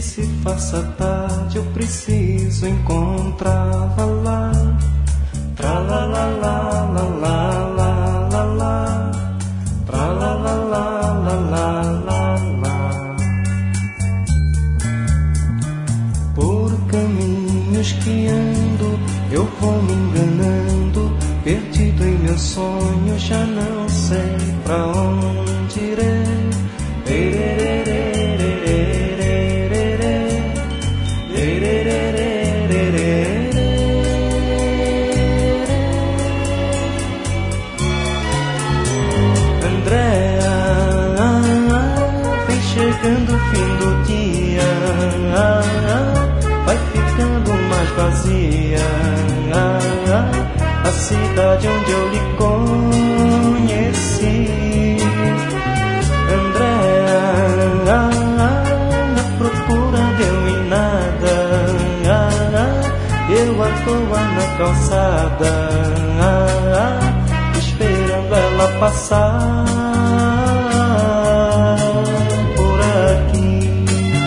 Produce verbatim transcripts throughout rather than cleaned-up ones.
se faça tarde, eu preciso encontrá-la lá. Tra la la la la la la la la. Tra la la la la la la la. Por caminhos que ando, eu vou me enganando, perdido em meus sonhos, já não sei pra onde irei. Andréa, vem chegando o fim do dia, vai ficando mais vazia a cidade onde eu lhe conheci. Andréa, na procura deu em nada, eu à toa na calçada, esperando ela passar por aqui.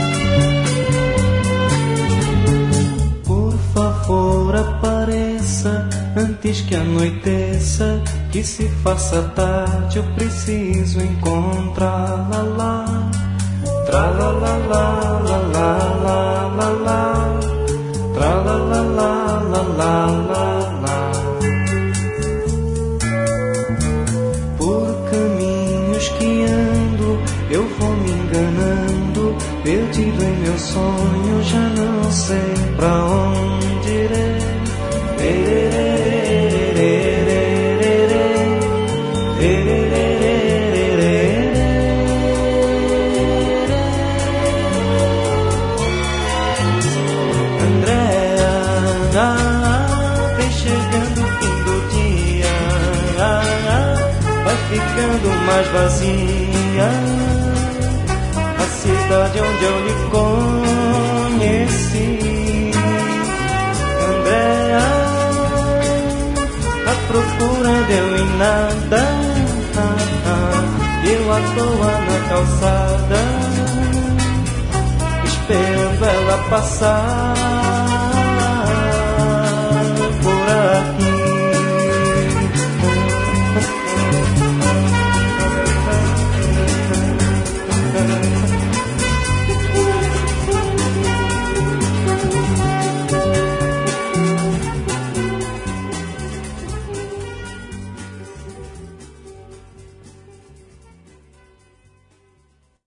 Por favor, apareça antes que anoiteça, que se faça tarde, eu preciso encontrá-la lá. Tra la la la la la la la la. Tra la la la la la la la. Por caminhos que ando, eu vou me enganando, perdido em meu sonho, já não sei pra onde irei. Andréa, vem chegando o fim do dia, vai ficando mais vazia a cidade onde eu lhe conheci. Andréa, a procura deu em nada, eu à toa na calçada, esperando ela passar